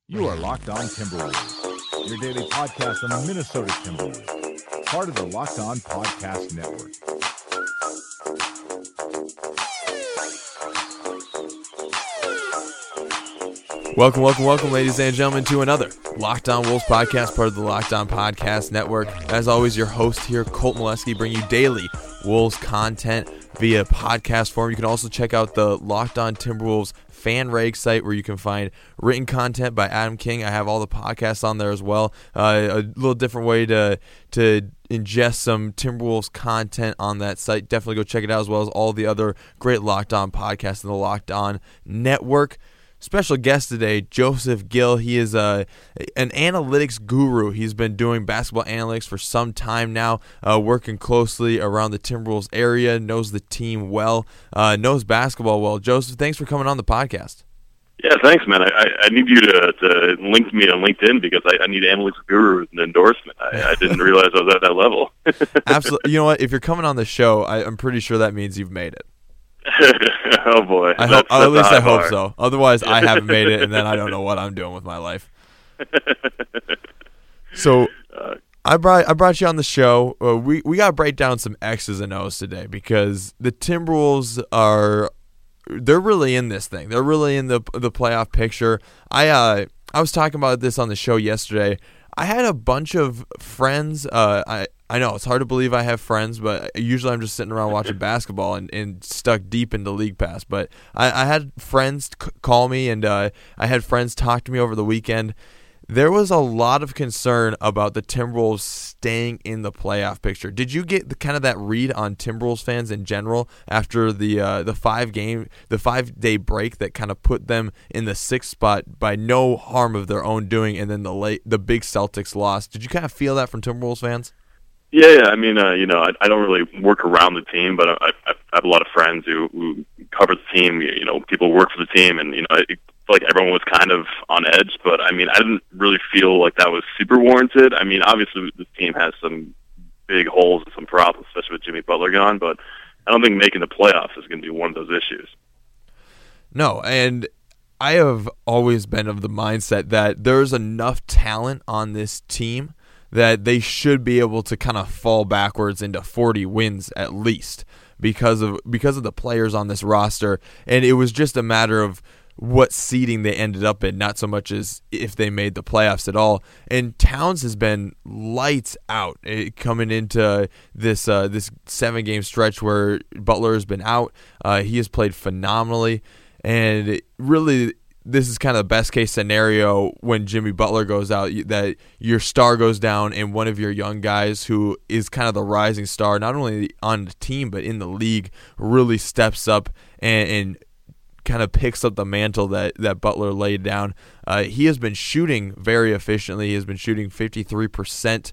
You are Locked On Timberwolves, your daily podcast on the Minnesota Timberwolves, part of the Locked On Podcast Network. Welcome, ladies and gentlemen, to another Locked On Wolves podcast, part of the Locked On Podcast Network. As always, your host here, Colt Molesky, bring you daily Wolves content via podcast form. You can also check out the Locked On Timberwolves fan rag site where you can find written content by Adam King. I have all the podcasts on there as well. A little different way to ingest some Timberwolves content on that site. Definitely go check it out, as well as all the other great Locked On podcasts in the Locked On Network. Special guest today, Joseph Gill. He is an analytics guru. He's been doing basketball analytics for some time now, working closely around the Timberwolves area, knows the team well, knows basketball well. Joseph, thanks for coming on the podcast. Yeah, thanks, man. I need you to link me on LinkedIn because I need analytics guru as an endorsement. I didn't realize I was at that level. Absolutely. You know what? If you're coming on the show, I'm pretty sure that means you've made it. Oh boy! At least I hope so. Otherwise, I haven't made it, and then I don't know what I'm doing with my life. So, I brought you on the show. We got to break down some X's and O's today because the Timberwolves they're really in this thing. They're really in the playoff picture. I was talking about this on the show yesterday. I had a bunch of friends. I know it's hard to believe I have friends, but usually I'm just sitting around watching basketball and stuck deep into League Pass. But I had friends call me, and I had friends talk to me over the weekend. There was a lot of concern about the Timberwolves staying in the playoff picture. Did you get kind of that read on Timberwolves fans in general after the 5-day break that kind of put them in the 6th spot by no harm of their own doing, and then the big Celtics loss? Did you kind of feel that from Timberwolves fans? Yeah. I mean, I don't really work around the team, but I have a lot of friends who cover the team. You know, people work for the team, and I feel like everyone was kind of on edge. But I mean, I didn't really feel like that was super warranted. I mean, obviously this team has some big holes and some problems, especially with Jimmy Butler gone. But I don't think making the playoffs is going to be one of those issues. No, and I have always been of the mindset that there's enough talent on this team that they should be able to kind of fall backwards into 40 wins at least because of the players on this roster. And it was just a matter of what seeding they ended up in, not so much as if they made the playoffs at all. And Towns has been lights out coming into this 7-game stretch where Butler has been out. He has played phenomenally, and really this is kind of the best case scenario when Jimmy Butler goes out, that your star goes down and one of your young guys who is kind of the rising star, not only on the team but in the league, really steps up and kind of picks up the mantle that Butler laid down. He has been shooting very efficiently. He has been shooting 53%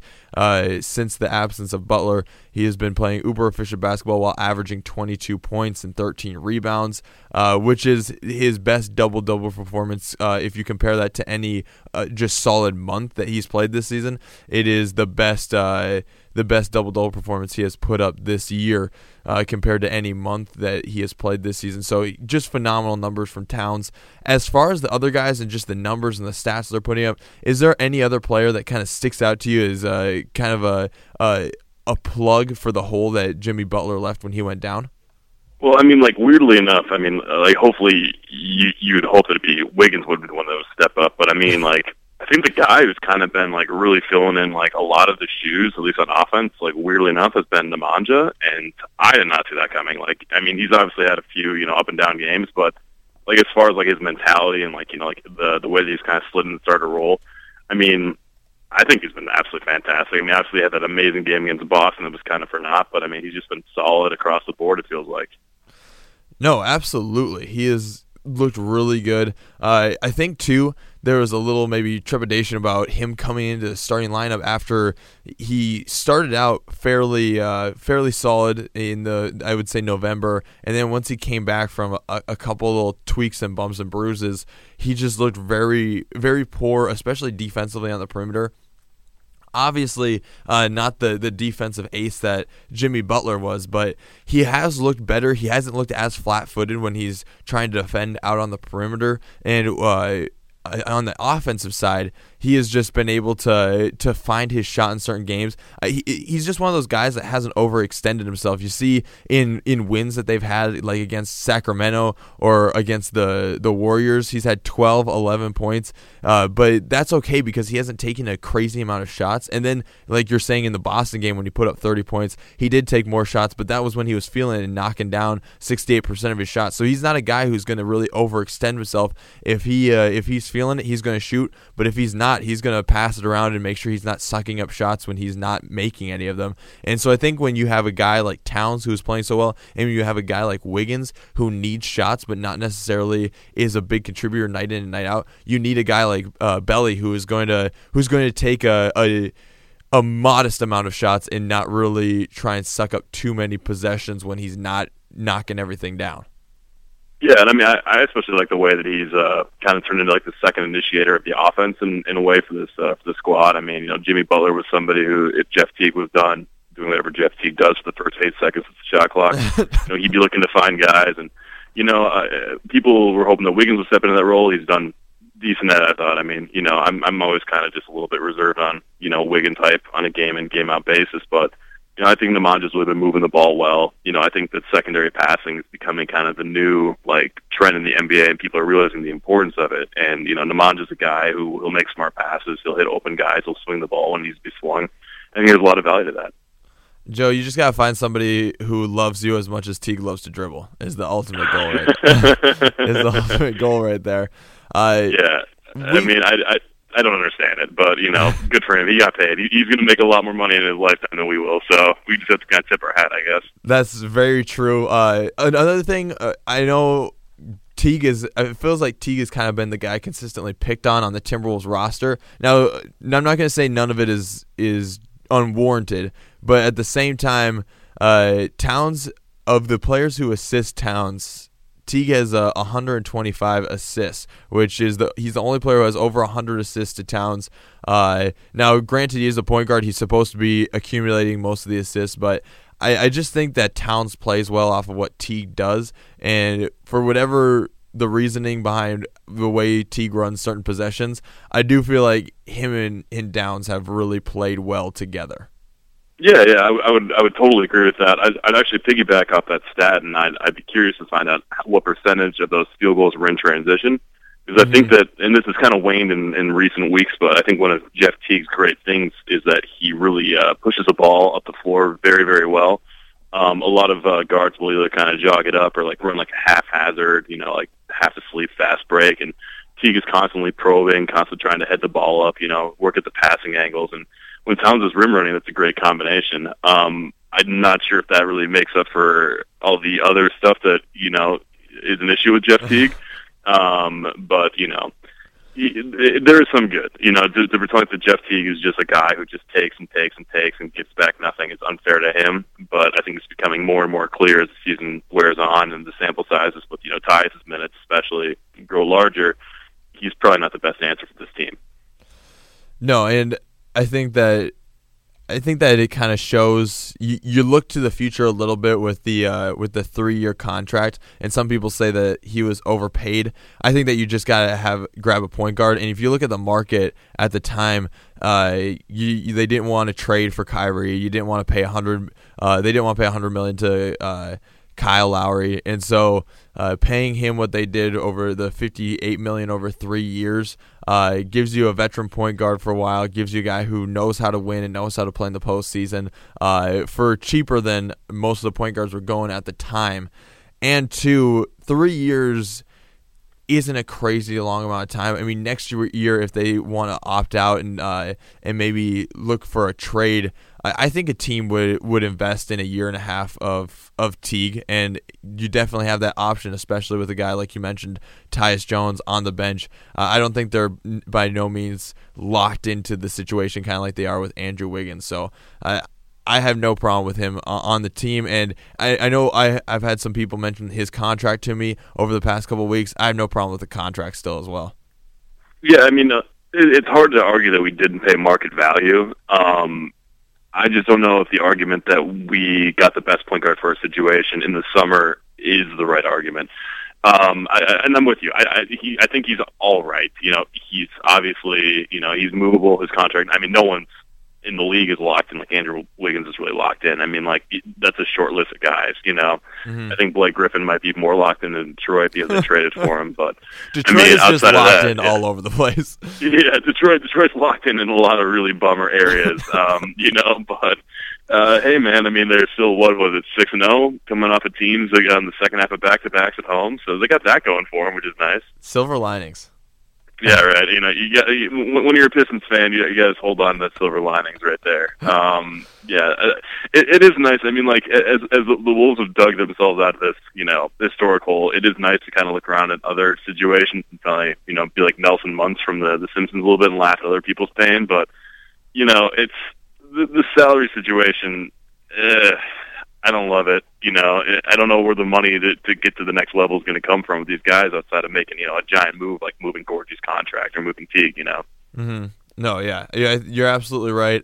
since the absence of Butler. He has been playing uber efficient basketball while averaging 22 points and 13 rebounds, which is his best double-double performance. If you compare that to any just solid month that he's played this season, it is the best double-double performance he has put up this year compared to any month that he has played this season. So just phenomenal numbers from Towns. As far as the other guys and just the numbers and the stats they're putting up, is there any other player that kind of sticks out to you as kind of a plug for the hole that Jimmy Butler left when he went down? Well, I mean, like, weirdly enough, I mean, like, hopefully you'd hope that it'd be Wiggins would be the one that would step up, but I mean, like, I think the guy who's kind of been, like, really filling in, like, a lot of the shoes, at least on offense, like, weirdly enough, has been Nemanja, and I did not see that coming. Like, I mean, he's obviously had a few, up and down games, but, like, as far as, like, his mentality and, like, like, the way that he's kind of slid and started to roll, I mean, I think he's been absolutely fantastic. I mean, obviously he had that amazing game against Boston that was kind of for naught, but, I mean, he's just been solid across the board, it feels like. No, absolutely. He has looked really good. I think, too, there was a little maybe trepidation about him coming into the starting lineup after he started out fairly solid in I would say November, and then once he came back from a couple little tweaks and bumps and bruises, he just looked very, very poor, especially defensively on the perimeter. Obviously, not the defensive ace that Jimmy Butler was, but he has looked better. He hasn't looked as flat-footed when he's trying to defend out on the perimeter, and on the offensive side, he has just been able to find his shot in certain games. He's just one of those guys that hasn't overextended himself. You see in wins that they've had, like against Sacramento or against the Warriors, he's had 12, 11 points. But that's okay because he hasn't taken a crazy amount of shots. And then, like you're saying in the Boston game when he put up 30 points, he did take more shots, but that was when he was feeling it and knocking down 68% of his shots. So he's not a guy who's going to really overextend himself. If he's feeling it, he's going to shoot. But if he's not, he's going to pass it around and make sure he's not sucking up shots when he's not making any of them. And so I think when you have a guy like Towns who's playing so well, and you have a guy like Wiggins who needs shots but not necessarily is a big contributor night in and night out, you need a guy like Belly who's going to take a modest amount of shots and not really try and suck up too many possessions when he's not knocking everything down. Yeah, and I mean, I especially like the way that he's kind of turned into like the second initiator of the offense in a way for the squad. I mean, Jimmy Butler was somebody who, if Jeff Teague was done doing whatever Jeff Teague does for the first 8 seconds of the shot clock, he'd be looking to find guys. And people were hoping that Wiggins would step into that role. He's done decent at it, I thought. I mean, I'm always kind of just a little bit reserved on Wiggins type on a game in game out basis, but. I think Nemanja's really been moving the ball well. I think that secondary passing is becoming kind of the new trend in the NBA, and people are realizing the importance of it. And Nemanja's a guy who will make smart passes. He'll hit open guys. He'll swing the ball when he needs to be swung. I think there's a lot of value to that. Joe, you just gotta find somebody who loves you as much as Teague loves to dribble. Is the ultimate goal right there. Yeah, I mean, I don't understand it, but, good for him. He got paid. He's going to make a lot more money in his lifetime than we will, so we just have to kind of tip our hat, I guess. That's very true. Another thing, I know it feels like Teague has kind of been the guy consistently picked on the Timberwolves roster. Now I'm not going to say none of it is unwarranted, but at the same time, Towns, of the players who assist Towns, Teague has 125 assists, which is he's the only player who has over 100 assists to Towns. Now, granted, he is a point guard. He's supposed to be accumulating most of the assists, but I just think that Towns plays well off of what Teague does, and for whatever the reasoning behind the way Teague runs certain possessions, I do feel like him and Downs have really played well together. Yeah, I would totally agree with that. I'd actually piggyback off that stat, and I'd be curious to find out what percentage of those field goals were in transition. Because I think that, and this has kind of waned in recent weeks, but I think one of Jeff Teague's great things is that he really pushes the ball up the floor very, very well. A lot of guards will either kind of jog it up or run like a haphazard, half asleep fast break, and Teague is constantly probing, constantly trying to head the ball up, work at the passing angles, and when Towns is rim running, that's a great combination. I'm not sure if that really makes up for all the other stuff that, is an issue with Jeff Teague. But, there is some good. To pretend that Jeff Teague is just a guy who just takes and takes and takes and gets back nothing is unfair to him. But I think it's becoming more and more clear as the season wears on and the sample sizes with, Tyus' minutes especially grow larger. He's probably not the best answer for this team. No, and I think that it kind of shows you look to the future a little bit with the 3-year contract, and some people say that he was overpaid. I think that you just gotta grab a point guard, and if you look at the market at the time, they didn't want to trade for Kyrie. You didn't want to pay They didn't want to pay $100 million to Kyle Lowry, and so paying him what they did over the $58 million over 3 years gives you a veteran point guard for a while, gives you a guy who knows how to win and knows how to play in the postseason for cheaper than most of the point guards were going at the time. And 3 years isn't a crazy long amount of time. I mean, next year if they want to opt out and maybe look for a trade, I think a team would invest in a year and a half of Teague, and you definitely have that option, especially with a guy like you mentioned, Tyus Jones on the bench. I don't think they're by no means locked into the situation, kind of like they are with Andrew Wiggins. So I have no problem with him on the team, and I know I've had some people mention his contract to me over the past couple of weeks. I have no problem with the contract still as well. Yeah, I mean, it's hard to argue that we didn't pay market value. I just don't know if the argument that we got the best point guard for our situation in the summer is the right argument. And I'm with you. I think he's all right. He's obviously, he's movable. His contract. I mean, no one's in the league is locked in. Like Andrew Wiggins is really locked in. I mean, like that's a short list of guys. Mm-hmm. I think Blake Griffin might be more locked in than Detroit because they traded for him. But Detroit is just locked in all over the place. Yeah, Detroit's locked in a lot of really bummer areas. But hey, man, I mean, they're still, what was it, 6-0 coming off of teams on the second half of back-to-backs at home, so they got that going for them, which is nice. Silver linings. Yeah, right. When you're a Pistons fan, you guys hold on to that silver linings right there. It is nice. I mean, like as the Wolves have dug themselves out of this, historic hole, it is nice to kind of look around at other situations and kind of, be like Nelson Muntz from the Simpsons a little bit and laugh at other people's pain. But it's the salary situation. I don't love it. I don't know where the money to get to the next level is going to come from with these guys outside of making, a giant move like moving Gorgie's contract or moving Teague, Mm-hmm. No, yeah, you're absolutely right.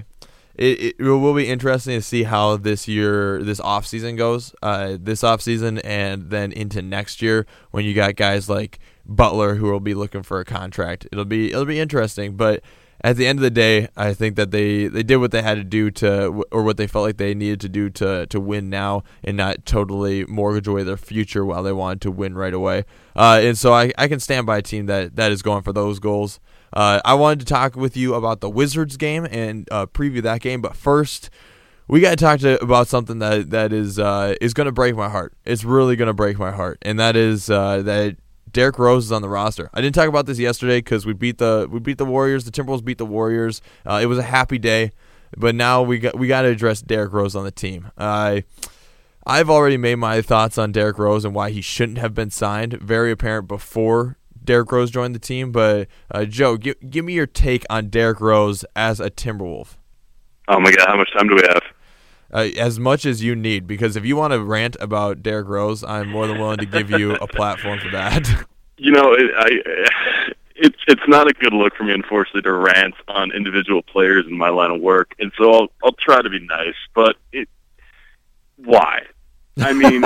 It will be interesting to see how this offseason goes, this offseason and then into next year when you got guys like Butler who will be looking for a contract. It'll be interesting, but at the end of the day, I think that they did what they had to do or what they felt like they needed to do to win now and not totally mortgage away their future while they wanted to win right away. And so I can stand by a team that is going for those goals. I wanted to talk with you about the Wizards game and preview that game, but first we got to talk about something that is going to break my heart. It's really going to break my heart, and that is that Derrick Rose is on the roster. I didn't talk about this yesterday because we beat the Warriors. The Timberwolves beat the Warriors. It was a happy day, but now we got to address Derrick Rose on the team. I've already made my thoughts on Derrick Rose and why he shouldn't have been signed. Very apparent before Derrick Rose joined the team. But Joe, give me your take on Derrick Rose as a Timberwolf. Oh my God, how much time do we have? As much as you need, because if you want to rant about Derrick Rose, I'm more than willing to give you a platform for that. It's not a good look for me, unfortunately, to rant on individual players in my line of work, and so I'll try to be nice. But why? I mean,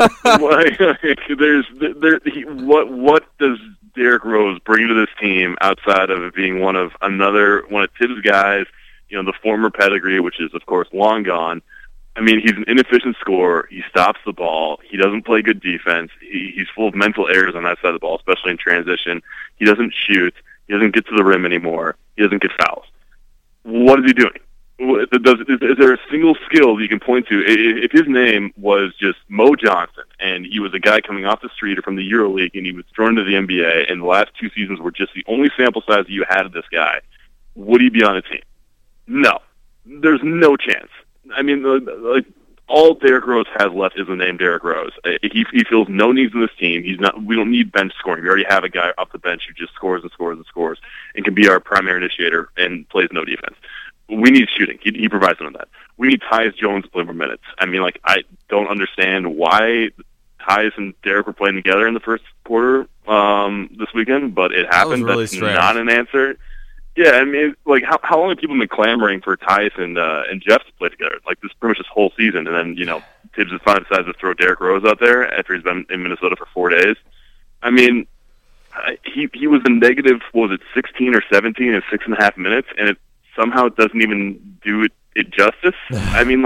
what does Derrick Rose bring to this team outside of it being one of Tibbs' guys? The former pedigree, which is of course long gone. I mean, he's an inefficient scorer. He stops the ball. He doesn't play good defense. He's full of mental errors on that side of the ball, especially in transition. He doesn't shoot. He doesn't get to the rim anymore. He doesn't get fouls. What is he doing? Is there a single skill that you can point to? If his name was just Mo Johnson and he was a guy coming off the street or from the EuroLeague and he was thrown into the NBA and the last 2 seasons were just the only sample size that you had of this guy, would he be on a team? No. There's no chance. I mean, all Derrick Rose has left is the name Derrick Rose. He feels no needs in this team. We don't need bench scoring. We already have a guy off the bench who just scores and scores and scores and can be our primary initiator and plays no defense. We need shooting. He provides none of that. We need Tyus Jones to play more minutes. I mean, I don't understand why Tyus and Derrick were playing together in the first quarter this weekend, but it happened. Really That's strange. Not an answer. Yeah, I mean, how long have people been clamoring for Tyus and Jeff to play together? This pretty much this whole season, and then Tibbs has finally decided to throw Derrick Rose out there after he's been in Minnesota for 4 days. I mean, he was a negative, 16 or 17 in 6.5 minutes, and it somehow doesn't even do it justice. I mean,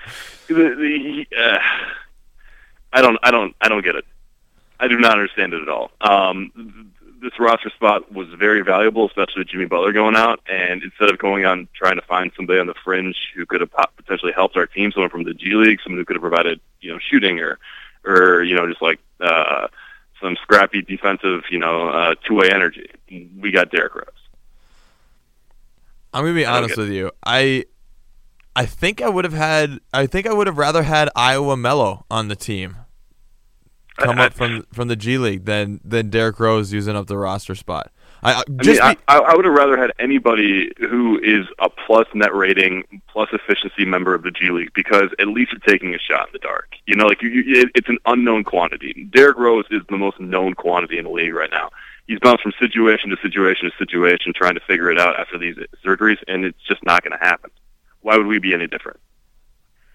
I don't get it. I do not understand it at all. This roster spot was very valuable, especially with Jimmy Butler going out. And instead of going on trying to find somebody on the fringe who could have potentially helped our team, someone from the G League, someone who could have provided, shooting or just some scrappy defensive, two-way energy, we got Derrick Rose. I'm gonna be honest with you. I think I would have rather had Iowa Melo on the team. Come up from the G League than Derrick Rose using up the roster spot. I would have rather had anybody who is a plus net rating, plus efficiency member of the G League, because at least you're taking a shot in the dark. It's an unknown quantity. Derrick Rose is the most known quantity in the league right now. He's bounced from situation to situation to situation, trying to figure it out after these surgeries, and it's just not going to happen. Why would we be any different?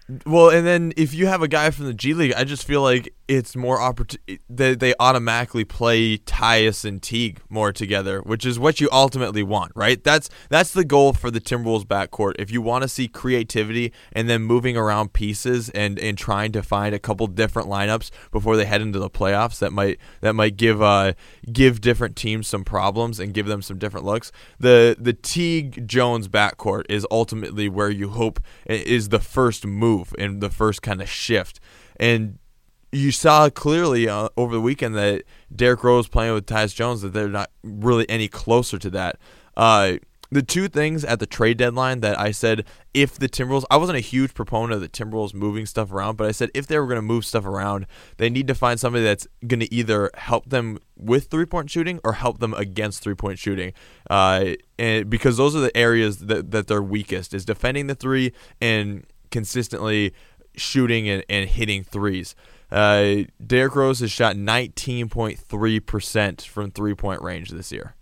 Well, and then if you have a guy from the G League, I just feel like it's more they automatically play Tyus and Teague more together, which is what you ultimately want, right? That's the goal for the Timberwolves backcourt. If you want to see creativity and then moving around pieces and trying to find a couple different lineups before they head into the playoffs, that might give different teams some problems and give them some different looks. The Teague Jones backcourt is ultimately where you hope is the first move and the first kind of shift. And you saw clearly over the weekend that Derrick Rose playing with Tyus Jones, that they're not really any closer to that. The two things at the trade deadline that I said, if the Timberwolves, I wasn't a huge proponent of the Timberwolves moving stuff around, but I said if they were going to move stuff around, they need to find somebody that's going to either help them with three-point shooting or help them against three-point shooting. And because those are the areas that they're weakest, is defending the three and consistently shooting and hitting threes. Derrick Rose has shot 19.3% from three-point range this year.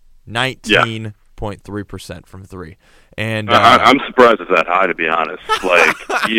19.3% from three. And I'm surprised it's that high, to be honest. Like,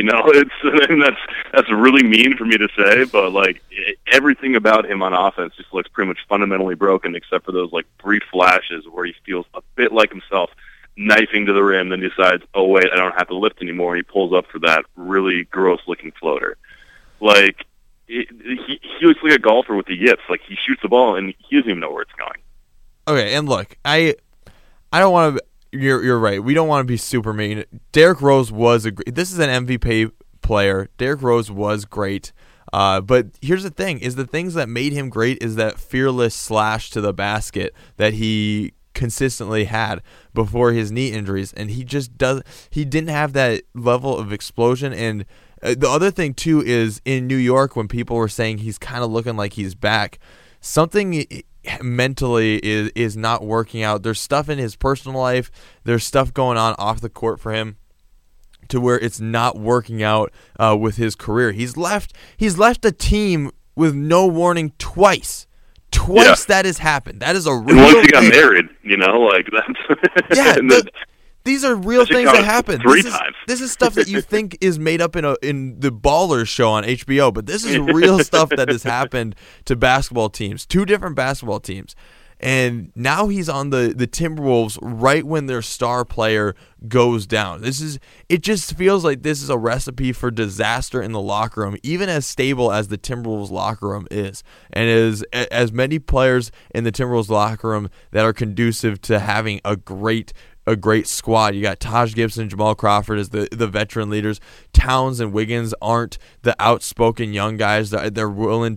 that's really mean for me to say, but like everything about him on offense just looks pretty much fundamentally broken, except for those like brief flashes where he feels a bit like himself, knifing to the rim, then decides, oh wait, I don't have to lift anymore. He pulls up for that really gross-looking floater. Like he looks like a golfer with the yips. Like he shoots the ball and he doesn't even know where it's going. Okay, and look, I don't want to. You're right. We don't want to be super mean. Derrick Rose was this is an MVP player. Derrick Rose was great. But here's the thing: is the things that made him great is that fearless slash to the basket that he consistently had before his knee injuries, and he didn't have that level of explosion. And the other thing too is in New York, when people were saying he's kind of looking like he's back, something mentally is not working out. There's stuff in his personal life, there's stuff going on off the court for him to where it's not working out with his career. He's left a team with no warning twice. That has happened. That is a real and once he got married, like that's these are real things that happen. Three times. This is stuff that you think is made up in the Ballers show on HBO, but this is real stuff that has happened to basketball teams, two different basketball teams. And now he's on the Timberwolves right when their star player goes down. It just feels like this is a recipe for disaster in the locker room, even as stable as the Timberwolves locker room is. And as many players in the Timberwolves locker room that are conducive to having a great squad. You got Taj Gibson and Jamal Crawford as the veteran leaders. Towns and Wiggins aren't the outspoken young guys. They're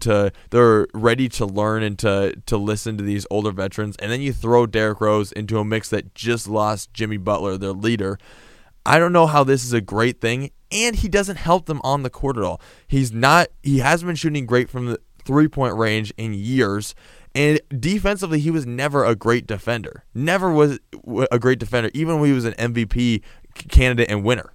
ready to learn and to listen to these older veterans. And then you throw Derrick Rose into a mix that just lost Jimmy Butler, their leader. I don't know how this is a great thing, and he doesn't help them on the court at all. He hasn't been shooting great from the three-point range in years. And defensively, he was never a great defender. Never was a great defender, even when he was an MVP candidate and winner.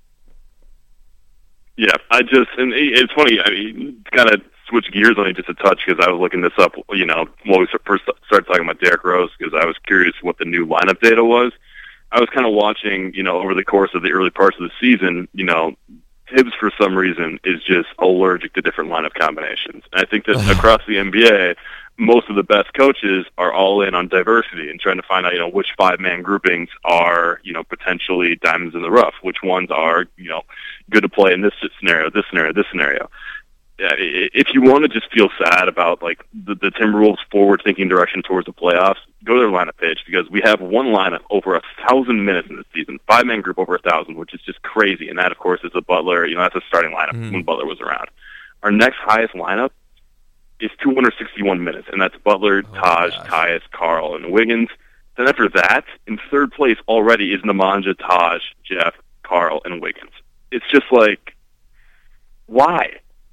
Yeah, and it's funny. I mean, kind of switch gears on it just a touch because I was looking this up, when we first started talking about Derrick Rose, because I was curious what the new lineup data was. I was kind of watching, over the course of the early parts of the season, Tibbs, for some reason, is just allergic to different lineup combinations. And I think that across the NBA, most of the best coaches are all in on diversity and trying to find out, which five-man groupings are, potentially diamonds in the rough, which ones are, good to play in this scenario, this scenario, this scenario. If you want to just feel sad about, like, the Timberwolves' forward-thinking direction towards the playoffs, go to their lineup page, because we have one lineup over 1,000 minutes in this season, five-man group over 1,000, which is just crazy. And that, of course, is a Butler, that's a starting lineup when Butler was around. Our next highest lineup is 261 minutes, and that's Butler, Taj, Tyus, Karl, and Wiggins. Then after that, in third place already is Nemanja, Taj, Jeff, Karl, and Wiggins. It's just like, why?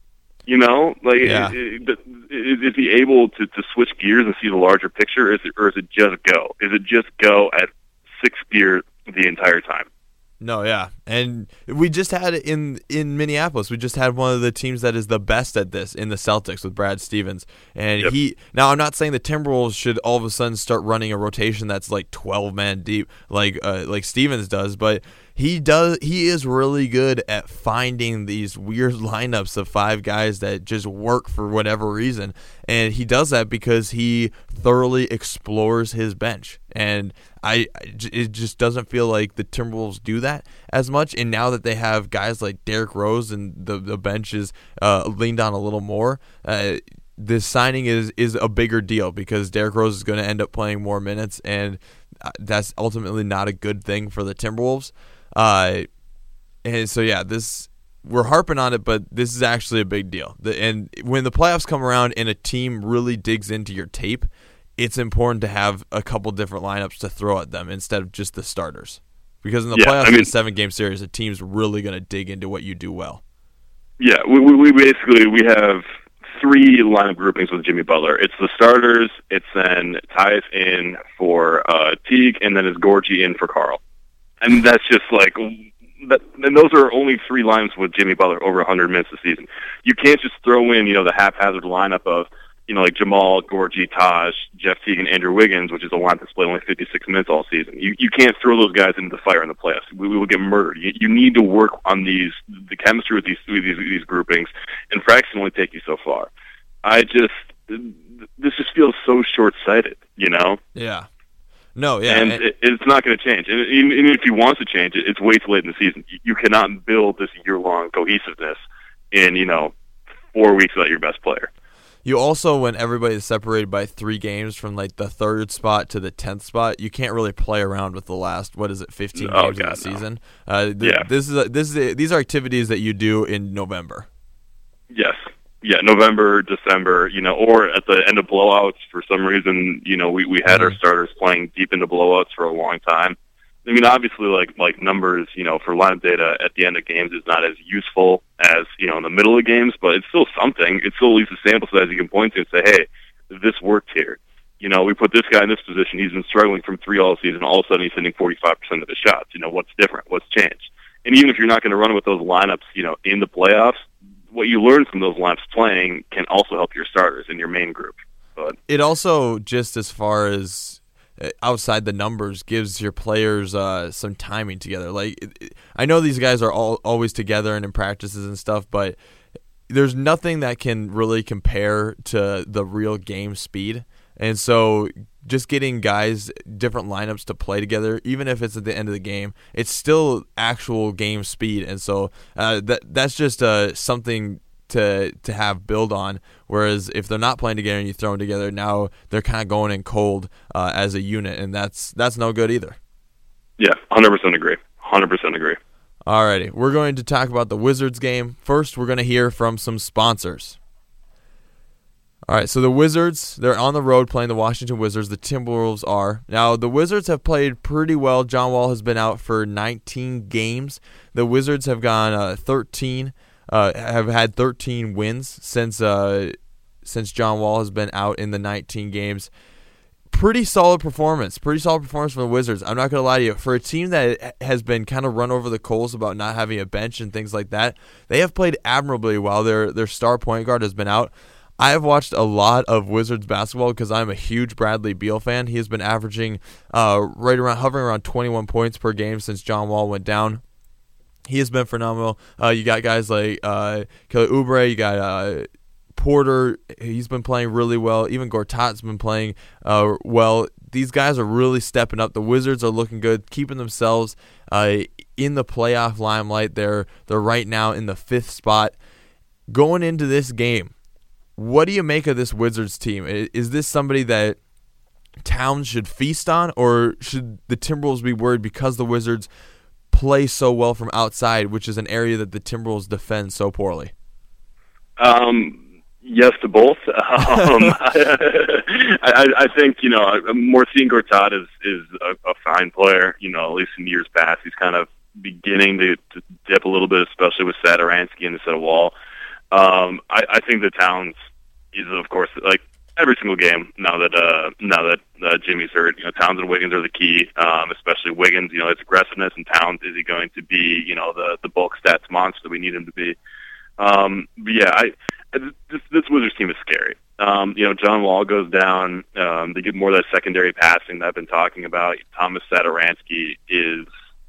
Yeah. Is he able to switch gears and see the larger picture, or is it just go? Is it just go at sixth gear the entire time? No, yeah. And we just had it in Minneapolis. We just had one of the teams that is the best at this in the Celtics with Brad Stevens. And now I'm not saying the Timberwolves should all of a sudden start running a rotation that's like 12 man deep like Stevens does, but he is really good at finding these weird lineups of 5 guys that just work for whatever reason. And he does that because he thoroughly explores his bench. And it just doesn't feel like the Timberwolves do that as much. And now that they have guys like Derrick Rose and the bench is leaned on a little more, this signing is a bigger deal because Derrick Rose is going to end up playing more minutes, and that's ultimately not a good thing for the Timberwolves. And so we're harping on it, but this is actually a big deal. And when the playoffs come around and a team really digs into your tape, it's important to have a couple different lineups to throw at them instead of just the starters. Because in the playoffs, in a 7-game series, a team's really going to dig into what you do well. Yeah, we basically have 3 lineup groupings with Jimmy Butler. It's the starters, it's then Tyus in for Teague, and then it's Gorgie in for Carl. And that's just like that. And those are only 3 lineups with Jimmy Butler over 100 minutes a season. You can't just throw in, the haphazard lineup of, like Jamal, Gorgie, Taj, Jeff Teague, and Andrew Wiggins, which is a lineup that's played only 56 minutes all season. You can't throw those guys into the fire in the playoffs. We will get murdered. You need to work on the chemistry with these groupings, and practice can only take you so far. This just feels so short-sighted, Yeah. No, yeah. And it's not going to change. And even if he wants to change it, it's way too late in the season. You cannot build this year-long cohesiveness in, 4 weeks without your best player. You also, when everybody is separated by 3 games from like the 3rd spot to the 10th spot, you can't really play around with the last 15 games of the season. These are activities that you do in November. Yes. Yeah, November, December, or at the end of blowouts for some reason, we had our starters playing deep into blowouts for a long time. I mean, obviously, like numbers, for lineup data at the end of games is not as useful as, in the middle of games, but it's still something. It's still at least a sample size you can point to and say, hey, this worked here. We put this guy in this position. He's been struggling from 3 all season. All of a sudden, he's hitting 45% of his shots. What's different? What's changed? And even if you're not going to run with those lineups, in the playoffs, what you learn from those lineups playing can also help your starters in your main group. But it also, just as far as outside the numbers, gives your players some timing together. I know these guys are always together and in practices and stuff, but there's nothing that can really compare to the real game speed. And so just getting guys different lineups to play together, even if it's at the end of the game, it's still actual game speed. And so that's just something to have build on. Whereas if they're not playing together and you throw them together, now they're kind of going in cold as a unit, and that's no good either. Yeah, 100% agree. 100% agree. Alrighty, we're going to talk about the Wizards game. First, we're going to hear from some sponsors. All right, so the Wizards, they're on the road playing the Washington Wizards. The Timberwolves are. Now, the Wizards have played pretty well. John Wall has been out for 19 games. The Wizards have gone have had 13 wins since John Wall has been out in the 19 games. Pretty solid performance from the Wizards. I'm not going to lie to you. For a team that has been kind of run over the coals about not having a bench and things like that, they have played admirably while their star point guard has been out. I have watched a lot of Wizards basketball because I'm a huge Bradley Beal fan. He has been averaging hovering around 21 points per game since John Wall went down. He has been phenomenal. You got guys like Kelly Oubre, you got Porter. He's been playing really well. Even Gortat's been playing well. These guys are really stepping up. The Wizards are looking good, keeping themselves in the playoff limelight. They're right now in the 5th spot. Going into this game, what do you make of this Wizards team? Is this somebody that Towns should feast on, or should the Timberwolves be worried because the Wizards play so well from outside, which is an area that the Timberwolves defend so poorly? Yes to both. I think, Marcin Gortat is a fine player. At least in years past, he's kind of beginning to dip a little bit, especially with Satoransky instead of Wall. I think the Towns is, of course, every single game now that Jimmy's hurt. Towns and Wiggins are the key, especially Wiggins. His aggressiveness, and Towns, is he going to be the bulk stats monster we need him to be? But yeah, this Wizards team is scary. John Wall goes down. They get more of that secondary passing that I've been talking about. Thomas Satoransky is,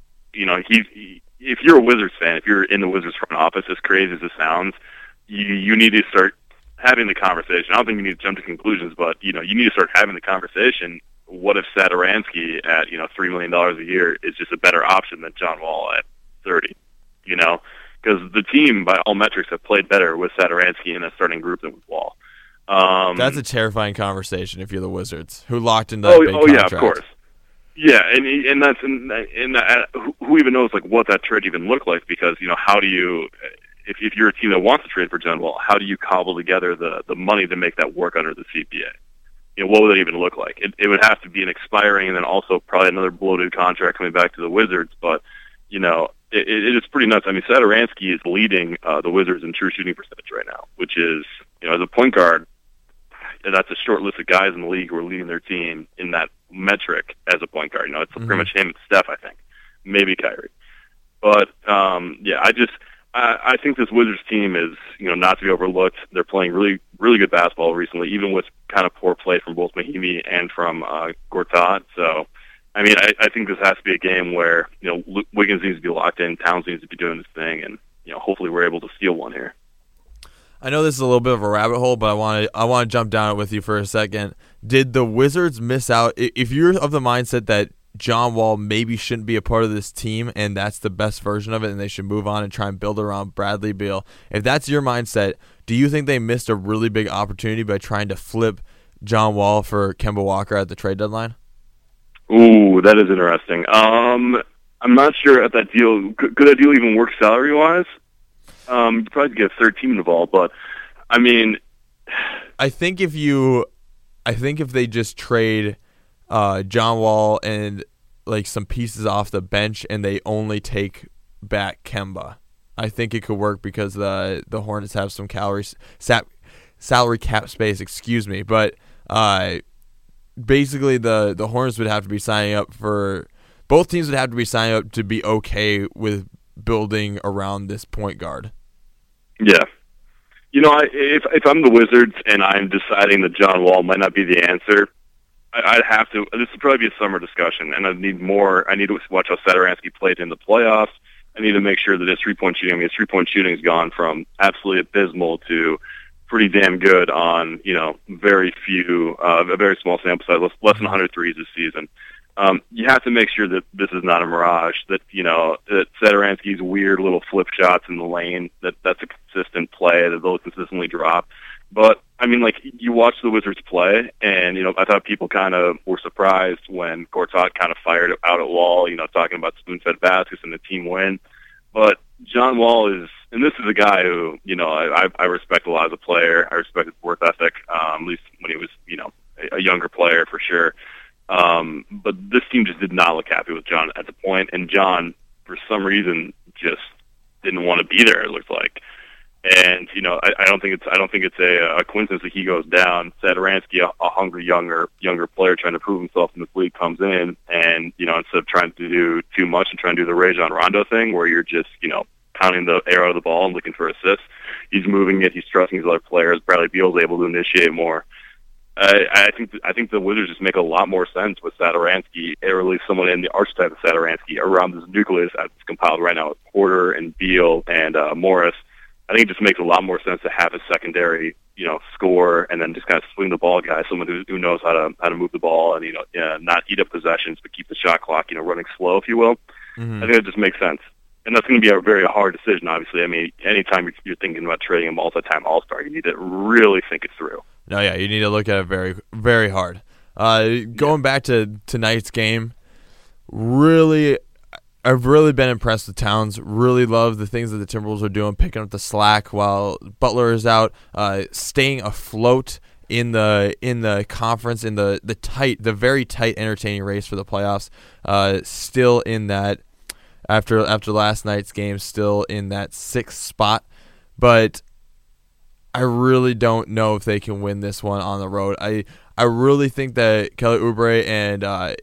if you're a Wizards fan, if you're in the Wizards front office, as crazy as it sounds, you need to start having the conversation. I don't think you need to jump to conclusions, but you need to start having the conversation. What if Satoransky at $3 million a year is just a better option than John Wall at 30? Because the team, by all metrics, have played better with Satoransky in a starting group than with Wall. That's a terrifying conversation if you're the Wizards, who locked into that big contract. Yeah, of course. Yeah, and that's who even knows what that trade even looked like? Because how do you, if you're a team that wants to trade for John Wall, how do you cobble together the money to make that work under the CBA? What would that even look like? It would have to be an expiring, and then also probably another bloated contract coming back to the Wizards. But it is pretty nuts. I mean, Satoransky is leading the Wizards in true shooting percentage right now, which is as a point guard. That's a short list of guys in the league who are leading their team in that metric as a point guard. It's pretty much him and Steph, I think. Maybe Kyrie. But, I think this Wizards team is, not to be overlooked. They're playing really, really good basketball recently, even with kind of poor play from both Mahinmi and from Gortat. So, I mean, I think this has to be a game where, Wiggins needs to be locked in, Towns needs to be doing his thing, and, hopefully we're able to steal one here. I know this is a little bit of a rabbit hole, but I want to jump down it with you for a second. Did the Wizards miss out? If you're of the mindset that John Wall maybe shouldn't be a part of this team and that's the best version of it and they should move on and try and build around Bradley Beal, if that's your mindset, do you think they missed a really big opportunity by trying to flip John Wall for Kemba Walker at the trade deadline? Ooh, that is interesting. I'm not sure if that deal could that deal even work salary-wise? You'd probably get a third team involved, but I mean, I think if they just trade John Wall and some pieces off the bench and they only take back Kemba, I think it could work because the Hornets have some salary cap space. Excuse me, but basically the Hornets would have to be signing up for. Both teams would have to be signing up to be okay with building around this point guard. Yeah. If I'm the Wizards and I'm deciding that John Wall might not be the answer, I'd have to. This would probably be a summer discussion, and I need to watch how Satoransky played in the playoffs. I need to make sure that his 3-point shooting. His 3-point shooting has gone from absolutely abysmal to pretty damn good on very few, a very small sample size, less than 100 threes this season. You have to make sure that this is not a mirage, that Satoransky's weird little flip shots in the lane, that's a consistent play, that they'll consistently drop. But, I mean, you watch the Wizards play, and, I thought people kind of were surprised when Gortat kind of fired out at Wall, talking about spoon-fed baskets and the team win. But John Wall is, and this is a guy who, I respect a lot as a player. I respect his work ethic, at least when he was, a younger player for sure. But this team just did not look happy with John at the point, and John, for some reason, just didn't want to be there. It looked like, and I don't think it's a coincidence that he goes down. Satoransky, a hungry younger player trying to prove himself in this league, comes in, and instead of trying to do too much and trying to do the Rajon Rondo thing, where you're just pounding the air out of the ball and looking for assists, he's moving it. He's trusting his other players. Bradley Beal's able to initiate more. I think the Wizards just make a lot more sense with Satoransky, or at least someone in the archetype of Satoransky, around this nucleus that's compiled right now with Porter and Beal and Morris. I think it just makes a lot more sense to have a secondary, score, and then just kind of swing the ball guy, someone who knows how to move the ball and not eat up possessions, but keep the shot clock running slow, if you will. Mm-hmm. I think it just makes sense. And that's going to be a very hard decision, obviously. I mean, anytime you're thinking about trading a multi-time All-Star, you need to really think it through. No, yeah, you need to look at it very, very hard. Going back to tonight's game, I've really been impressed with Towns. Really love the things that the Timberwolves are doing, picking up the slack while Butler is out, staying afloat in the conference, in the very tight, entertaining race for the playoffs. Still in that after last night's game, still in that 6th spot, but I really don't know if they can win this one on the road. I really think that Kelly Oubre and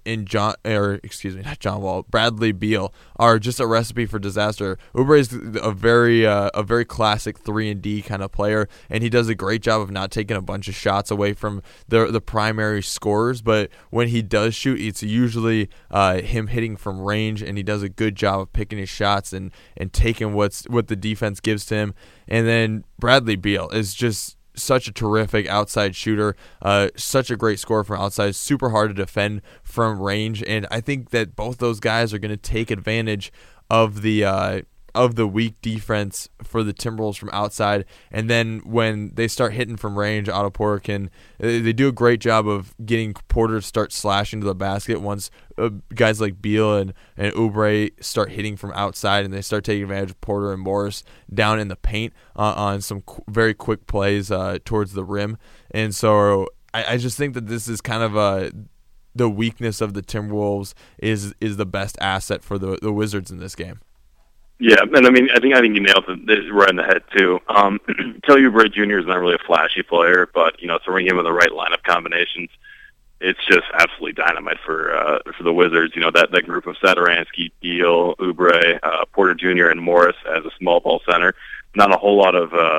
Bradley Beal are just a recipe for disaster. Oubre is a very classic 3-and-D kind of player, and he does a great job of not taking a bunch of shots away from the primary scorers. But when he does shoot, it's usually him hitting from range, and he does a good job of picking his shots and taking what the defense gives to him. And then Bradley Beal is just such a terrific outside shooter, such a great scorer from outside, super hard to defend from range, and I think that both those guys are going to take advantage of the weak defense for the Timberwolves from outside. And then when they start hitting from range, Otto Porter they do a great job of getting Porter to start slashing to the basket once guys like Beal and Oubre start hitting from outside, and they start taking advantage of Porter and Morris down in the paint on some very quick plays towards the rim. And so I just think that this is kind of the weakness of the Timberwolves is the best asset for the Wizards in this game. Yeah, and I think you nailed it right in the head too. Kelly Oubre Jr. is not really a flashy player, but throwing him in the right lineup combinations, it's just absolutely dynamite for the Wizards. That group of Satoransky, Beal, Oubre, Porter Jr. and Morris as a small ball center. Not a whole lot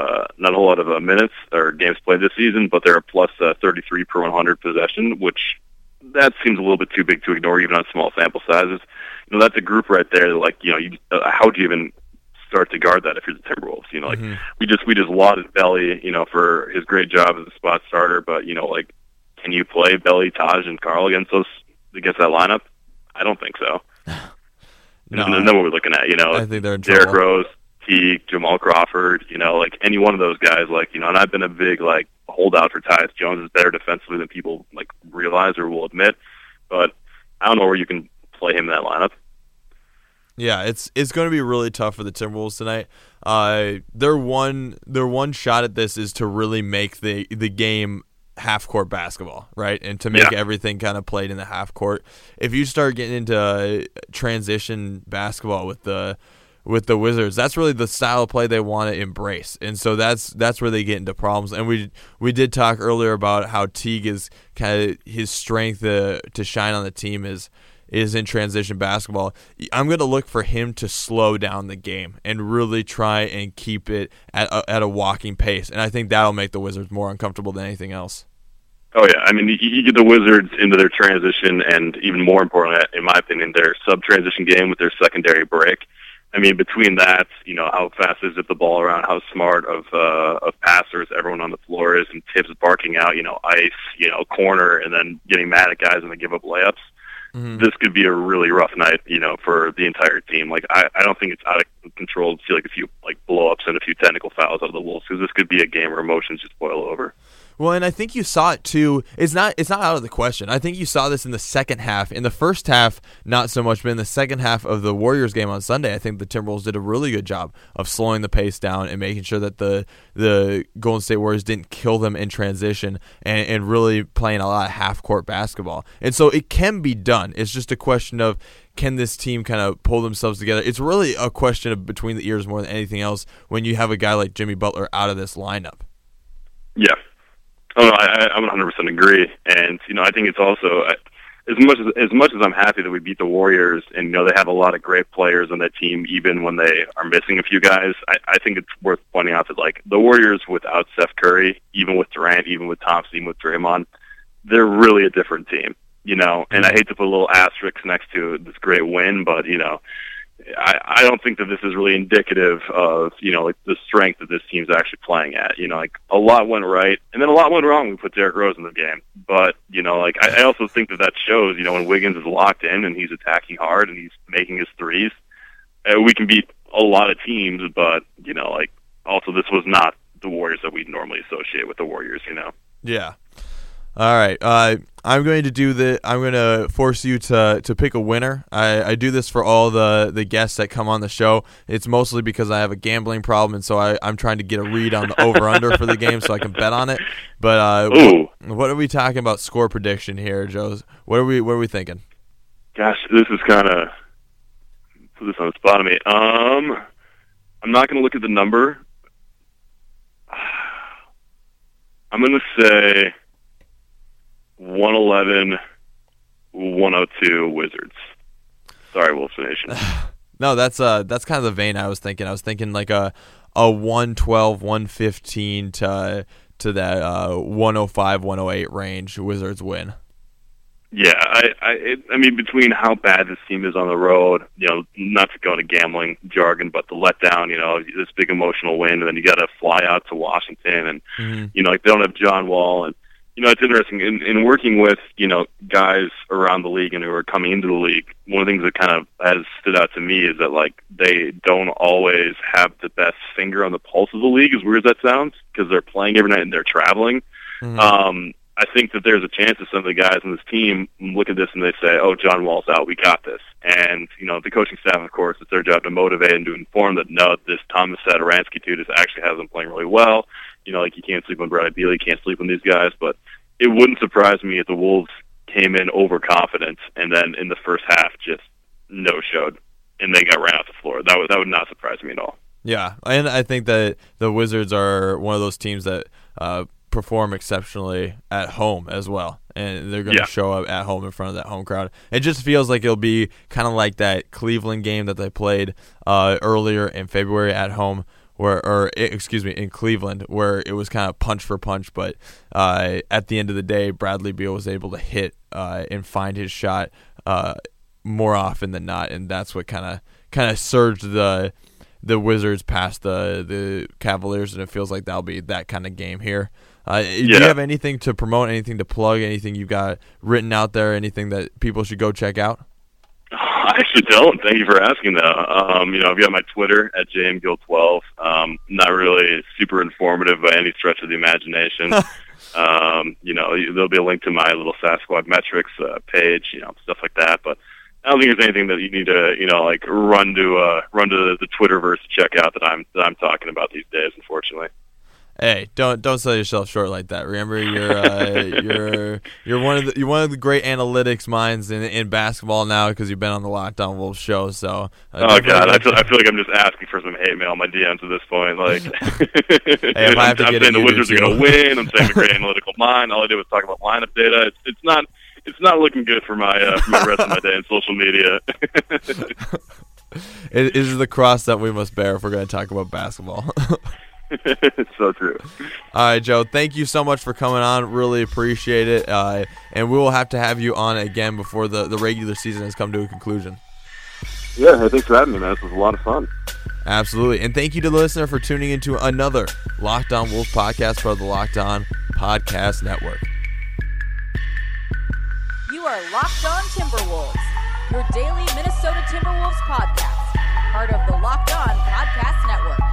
of minutes or games played this season, but they're a plus 33 per 100 possession, which that seems a little bit too big to ignore even on small sample sizes. That's a group right there. How would you even start to guard that if you're the Timberwolves? We just lauded Belly, for his great job as a spot starter, but can you play Belly, Taj, and Karl against that lineup? I don't think so. No, what we're looking at. I think they're in Derrick trouble. Rose, Teague, Jamal Crawford. Any one of those guys. And I've been a big holdout for Tyus Jones is better defensively than people realize or will admit, but I don't know where you can play him in that lineup. Yeah, it's going to be really tough for the Timberwolves tonight. Their one shot at this is to really make the game half-court basketball, right? And to make everything kind of played in the half-court. If you start getting into transition basketball with the Wizards, that's really the style of play they want to embrace. And so that's where they get into problems. And we did talk earlier about how Teague is kind of his strength to shine on the team is in transition basketball. I'm going to look for him to slow down the game and really try and keep it at a walking pace. And I think that'll make the Wizards more uncomfortable than anything else. Oh, yeah. You get the Wizards into their transition and, even more importantly, in my opinion, their sub-transition game with their secondary break. Between that, how fast they zip the ball around, how smart of passers everyone on the floor is, and Tibbs barking out, ice, corner, and then getting mad at guys when they give up layups. Mm-hmm. This could be a really rough night, for the entire team. I don't think it's out of control to see a few blow-ups and a few technical fouls out of the Wolves, because this could be a game where emotions just boil over. Well, and I think you saw it too. It's not out of the question. I think you saw this in the second half. In the first half, not so much, but in the second half of the Warriors game on Sunday, I think the Timberwolves did a really good job of slowing the pace down and making sure that the Golden State Warriors didn't kill them in transition and really playing a lot of half-court basketball. And so it can be done. It's just a question of, can this team kind of pull themselves together? It's really a question of between the ears more than anything else when you have a guy like Jimmy Butler out of this lineup. Yeah. Oh, no, I 100% agree, and I think it's also as much as I'm happy that we beat the Warriors, and they have a lot of great players on that team, even when they are missing a few guys. I think it's worth pointing out that the Warriors without Steph Curry, even with Durant, even with Thompson, even with Draymond, they're really a different team, And I hate to put a little asterisk next to this great win, but I don't think that this is really indicative of, the strength that this team's actually playing at. A lot went right, and then a lot went wrong. We put Derrick Rose in the game. But, I also think that shows, when Wiggins is locked in and he's attacking hard and he's making his threes, we can beat a lot of teams, but, also this was not the Warriors that we normally associate with the Warriors, Yeah. All right. I'm going to force you to pick a winner. I do this for all the guests that come on the show. It's mostly because I have a gambling problem, and so I'm trying to get a read on the over-under for the game so I can bet on it. But what are we talking about score prediction here, Joe? What are we thinking? Gosh, this is kind of put this on the spot of me. I'm not going to look at the number. I'm going to say 111-102 Wizards. Sorry, Wolves Nation. No, that's kind of the vein I was thinking. I was thinking like a 112, 115 to that 105, 108 range. Wizards win. Yeah, I mean, between how bad this team is on the road, not to go into gambling jargon, but the letdown, this big emotional win, and then you got to fly out to Washington, and they don't have John Wall, and it's interesting in working with guys around the league and who are coming into the league. One of the things that kind of has stood out to me is that they don't always have the best finger on the pulse of the league, as weird as that sounds, because they're playing every night and they're traveling. I think that there's a chance that some of the guys on this team look at this and they say, "Oh, John Wall's out, we got this." And the coaching staff, of course, it's their job to motivate and to inform that no, this Thomas Satoransky dude actually has them playing really well. You can't sleep on Bradley Beal, you can't sleep on these guys. But it wouldn't surprise me if the Wolves came in overconfident and then in the first half just no-showed and they got ran off the floor. That would not surprise me at all. Yeah, and I think that the Wizards are one of those teams that perform exceptionally at home as well, and they're going to show up at home in front of that home crowd. It just feels like it'll be kind of like that Cleveland game that they played earlier in February at home, in Cleveland, where it was kind of punch for punch, but at the end of the day, Bradley Beal was able to hit and find his shot more often than not, and that's what kind of surged the Wizards past the Cavaliers, and it feels like that'll be that kind of game here. Do you have anything to promote, anything to plug, anything you've got written out there, anything that people should go check out? I actually don't. Thank you for asking, though. I've got my Twitter at JMGill12. Not really super informative by any stretch of the imagination. There'll be a link to my little Sasquatch metrics page, stuff like that. But I don't think there's anything that you need to, run to the Twitterverse to check out that I'm talking about these days, unfortunately. Hey, don't sell yourself short like that. Remember, you're one of the great analytics minds in basketball now because you've been on the Locked On Wolves show. So, oh god, I feel like I'm just asking for some hate mail on my DMs at this point. Hey, if I have to I'm saying the Wizards are going to win. I'm saying a great analytical mind. All I did was talk about lineup data. It's not looking good for my rest of my day in social media. It is the cross that we must bear if we're going to talk about basketball. It's so true. All right, Joe, thank you so much for coming on. Really appreciate it. And we will have to have you on again before the regular season has come to a conclusion. Yeah, thanks for having me, man. This was a lot of fun. Absolutely. And thank you to the listener for tuning into another Locked On Wolves podcast part of the Locked On Podcast Network. You are Locked On Timberwolves, your daily Minnesota Timberwolves podcast, part of the Locked On Podcast Network.